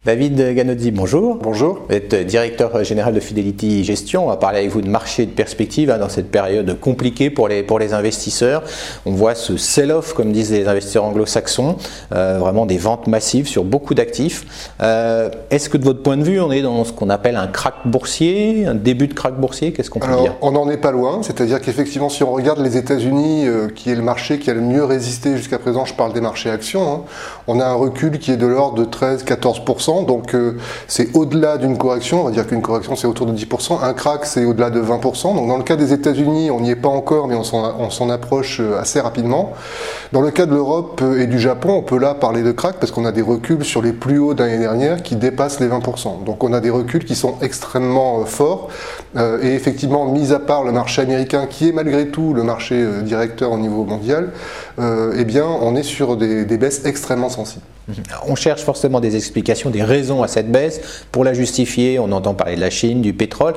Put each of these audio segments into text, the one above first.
David Ganozzi, bonjour. Bonjour. Vous êtes directeur général de Fidelity Gestion. On va parler avec vous de marché et de perspective dans cette période compliquée pour les investisseurs. On voit ce sell-off, comme disent les investisseurs anglo-saxons, vraiment des ventes massives sur beaucoup d'actifs. Est-ce que de votre point de vue, on est dans ce qu'on appelle un krach boursier, un début de krach boursier? Qu'est-ce qu'on peut dire? On n'en est pas loin, c'est-à-dire qu'effectivement, si on regarde les États-Unis, qui est le marché qui a le mieux résisté jusqu'à présent, je parle des marchés actions, on a un recul qui est de l'ordre de 13-14%. Donc c'est au-delà d'une correction, on va dire qu'une correction c'est autour de 10%, un krach c'est au-delà de 20%. Donc dans le cas des États-Unis, on n'y est pas encore, mais on s'en approche assez rapidement. Dans le cas de l'Europe et du Japon, on peut là parler de krach parce qu'on a des reculs sur les plus hauts d'année dernière qui dépassent les 20%. Donc on a des reculs qui sont extrêmement forts. Et effectivement, mis à part le marché américain, qui est malgré tout le marché directeur au niveau mondial, eh bien on est sur des baisses extrêmement sensibles. On cherche forcément des explications, des raisons à cette baisse. Pour la justifier, on entend parler de la Chine, du pétrole.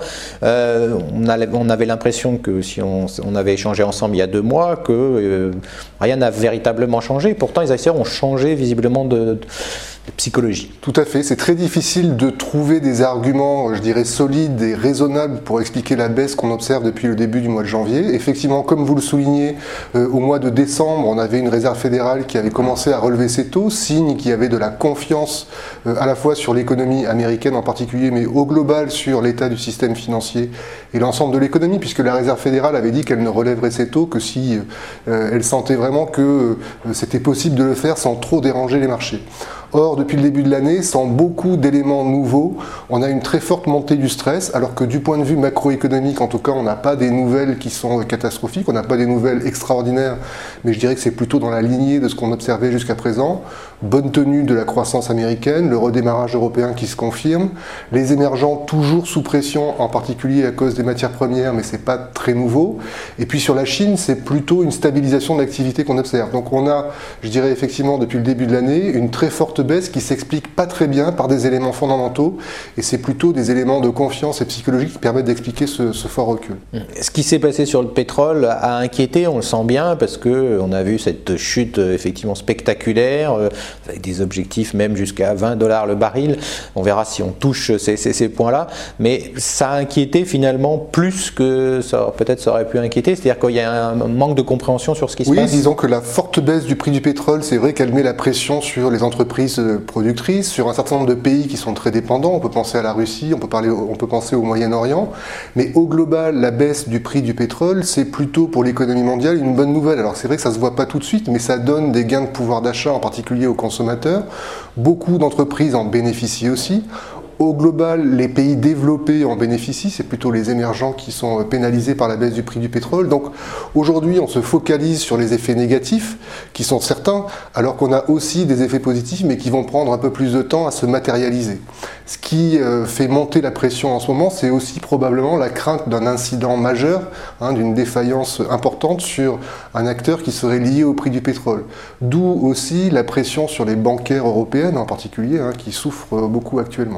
On avait l'impression que si on avait échangé ensemble il y a 2 mois, que rien n'a véritablement changé. Pourtant, les acteurs ont changé visiblement de psychologie. Tout à fait, c'est très difficile de trouver des arguments, je dirais, solides et raisonnables pour expliquer la baisse qu'on observe depuis le début du mois de janvier. Effectivement, comme vous le soulignez, au mois de décembre, on avait une réserve fédérale qui avait commencé à relever ses taux, signe qu'il y avait de la confiance à la fois sur l'économie américaine en particulier, mais au global sur l'état du système financier et l'ensemble de l'économie, puisque la réserve fédérale avait dit qu'elle ne relèverait ses taux que si elle sentait vraiment que c'était possible de le faire sans trop déranger les marchés. Or, depuis le début de l'année, sans beaucoup d'éléments nouveaux, on a une très forte montée du stress, alors que du point de vue macroéconomique, en tout cas, on n'a pas des nouvelles qui sont catastrophiques, on n'a pas des nouvelles extraordinaires, mais je dirais que c'est plutôt dans la lignée de ce qu'on observait jusqu'à présent. Bonne tenue de la croissance américaine, le redémarrage européen qui se confirme, les émergents toujours sous pression, en particulier à cause des matières premières, mais c'est pas très nouveau. Et puis sur la Chine, c'est plutôt une stabilisation de l'activité qu'on observe. Donc on a, je dirais effectivement depuis le début de l'année, une très forte baisse qui s'explique pas très bien par des éléments fondamentaux, et c'est plutôt des éléments de confiance et psychologique qui permettent d'expliquer ce fort recul. Ce qui s'est passé sur le pétrole a inquiété, on le sent bien, parce qu'on a vu cette chute effectivement spectaculaire, avec des objectifs même jusqu'à $20 le baril. On verra si on touche ces points-là, mais ça a inquiété finalement plus que peut-être ça aurait pu inquiéter, c'est-à-dire qu'il y a un manque de compréhension sur ce qui se passe. Oui, disons que la forte baisse du prix du pétrole, c'est vrai qu'elle met la pression sur les entreprises productrices, sur un certain nombre de pays qui sont très dépendants. On peut penser à la Russie, on peut penser au Moyen-Orient, mais au global, la baisse du prix du pétrole, c'est plutôt pour l'économie mondiale une bonne nouvelle. Alors c'est vrai que ça se voit pas tout de suite, mais ça donne des gains de pouvoir d'achat, en particulier aux consommateurs. Beaucoup d'entreprises en bénéficient aussi. Au global, les pays développés en bénéficient, c'est plutôt les émergents qui sont pénalisés par la baisse du prix du pétrole. Donc aujourd'hui, on se focalise sur les effets négatifs, qui sont certains, alors qu'on a aussi des effets positifs, mais qui vont prendre un peu plus de temps à se matérialiser. Ce qui fait monter la pression en ce moment, c'est aussi probablement la crainte d'un incident majeur, d'une défaillance importante sur un acteur qui serait lié au prix du pétrole. D'où aussi la pression sur les bancaires européennes en particulier, qui souffrent beaucoup actuellement.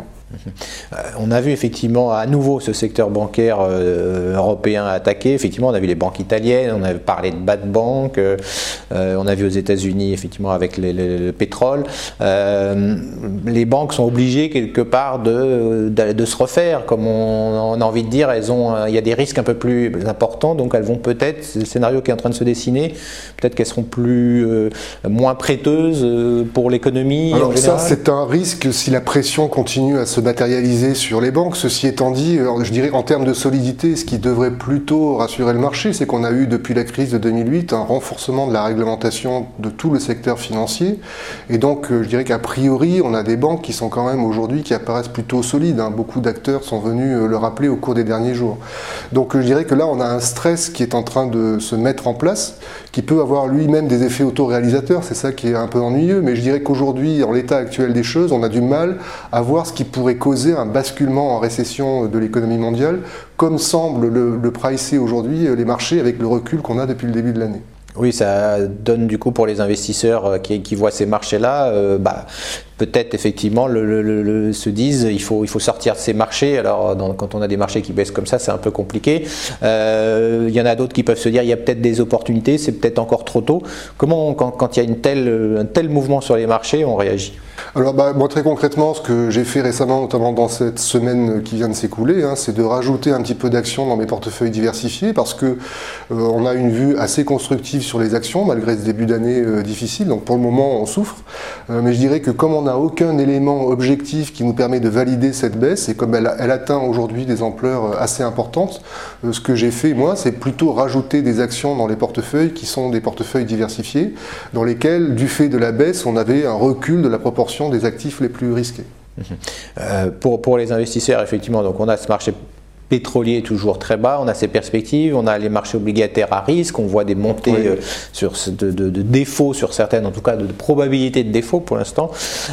On a vu effectivement à nouveau ce secteur bancaire européen attaqué. Effectivement, on a vu les banques italiennes, on a parlé de bad bank, on a vu aux États-Unis effectivement avec le pétrole. Les banques sont obligées quelque part de se refaire, comme on a envie de dire. Il y a des risques un peu plus importants, donc elles vont peut-être, c'est le scénario qui est en train de se dessiner, peut-être qu'elles seront moins prêteuses pour l'économie. Alors ça, c'est un risque si la pression continue à se matérialiser sur les banques. Ceci étant dit, je dirais en termes de solidité, ce qui devrait plutôt rassurer le marché, c'est qu'on a eu depuis la crise de 2008 un renforcement de la réglementation de tout le secteur financier. Et donc, je dirais qu'à priori, on a des banques qui sont quand même aujourd'hui qui apparaissent plutôt solides. Beaucoup d'acteurs sont venus le rappeler au cours des derniers jours. Donc, je dirais que là, on a un stress qui est en train de se mettre en place, qui peut avoir lui-même des effets autoréalisateurs. C'est ça qui est un peu ennuyeux. Mais je dirais qu'aujourd'hui, en l'état actuel des choses, on a du mal à voir ce qui pourrait causer un basculement en récession de l'économie mondiale, comme semblent le pricer aujourd'hui les marchés avec le recul qu'on a depuis le début de l'année. Oui, ça donne du coup pour les investisseurs qui voient ces marchés-là peut-être effectivement se disent il faut sortir de ces marchés. Alors quand on a des marchés qui baissent comme ça, c'est un peu compliqué. Il y en a d'autres qui peuvent se dire il y a peut-être des opportunités, c'est peut-être encore trop tôt. Comment, quand il y a un tel mouvement sur les marchés, on réagit? Alors moi très concrètement, ce que j'ai fait récemment, notamment dans cette semaine qui vient de s'écouler, c'est de rajouter un petit peu d'actions dans mes portefeuilles diversifiés parce que on a une vue assez constructive sur les actions malgré ce début d'année difficile. Donc pour le moment on souffre, mais je dirais que comme on n'a aucun élément objectif qui nous permet de valider cette baisse et comme elle atteint aujourd'hui des ampleurs assez importantes, ce que j'ai fait moi, c'est plutôt rajouter des actions dans les portefeuilles qui sont des portefeuilles diversifiés, dans lesquels du fait de la baisse, on avait un recul de la proportion des actifs les plus risqués. Pour les investisseurs, effectivement, donc on a ce marché pétrolier toujours très bas, on a ces perspectives, on a les marchés obligataires à risque, on voit des montées de défauts sur certaines, en tout cas de probabilité de défaut pour l'instant.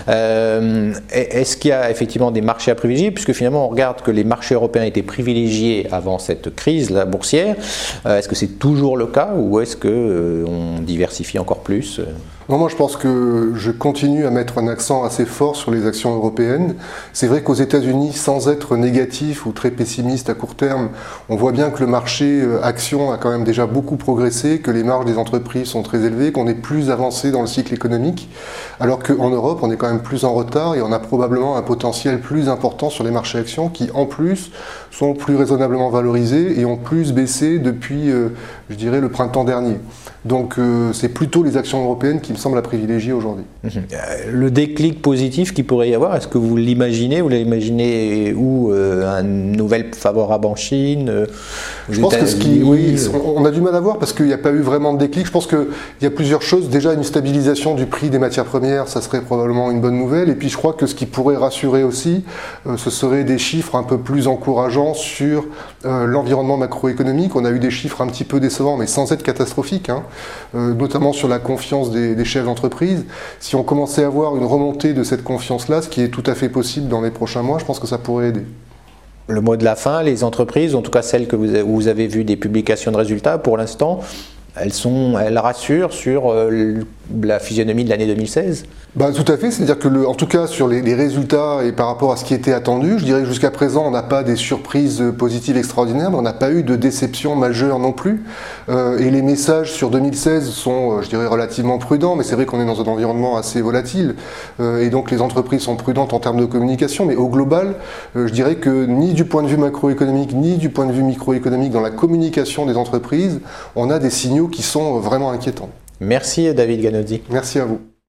Est-ce qu'il y a effectivement des marchés à privilégier, puisque finalement on regarde que les marchés européens étaient privilégiés avant cette crise la boursière, est-ce que c'est toujours le cas ou est-ce qu'on diversifie encore plus? Non, moi je pense que je continue à mettre un accent assez fort sur les actions européennes. C'est vrai qu'aux États-Unis, sans être négatif ou très pessimiste à court terme, on voit bien que le marché action a quand même déjà beaucoup progressé, que les marges des entreprises sont très élevées, qu'on est plus avancé dans le cycle économique, alors qu'en Europe, on est quand même plus en retard et on a probablement un potentiel plus important sur les marchés actions qui, en plus, sont plus raisonnablement valorisés et ont plus baissé depuis, je dirais, le printemps dernier. Donc c'est plutôt les actions européennes qui me semblent à privilégier aujourd'hui. Le déclic positif qu'il pourrait y avoir, est-ce que vous l'imaginez? Vous l'imaginez où? Une nouvelle favorable en Chine? Je pense que oui, on a du mal à voir parce qu'il n'y a pas eu vraiment de déclic. Je pense qu'il y a plusieurs choses. Déjà, une stabilisation du prix des matières premières, ça serait probablement une bonne nouvelle. Et puis je crois que ce qui pourrait rassurer aussi, ce serait des chiffres un peu plus encourageants sur l'environnement macroéconomique. On a eu des chiffres un petit peu décevants, mais sans être catastrophiques, notamment sur la confiance des chefs d'entreprise. Si on commençait à avoir une remontée de cette confiance-là, ce qui est tout à fait possible dans les prochains mois, je pense que ça pourrait aider. Le mot de la fin, les entreprises, en tout cas celles que vous avez vu des publications de résultats, pour l'instant, elles rassurent sur la physionomie de l'année 2016? Tout à fait, c'est-à-dire que en tout cas sur les résultats et par rapport à ce qui était attendu, je dirais que jusqu'à présent on n'a pas des surprises positives extraordinaires, mais on n'a pas eu de déception majeure non plus. Et les messages sur 2016 sont, je dirais, relativement prudents, mais c'est vrai qu'on est dans un environnement assez volatile, et donc les entreprises sont prudentes en termes de communication, mais au global, je dirais que ni du point de vue macroéconomique, ni du point de vue microéconomique, dans la communication des entreprises, on a des signaux qui sont vraiment inquiétants. Merci David Ganozzi. Merci à vous.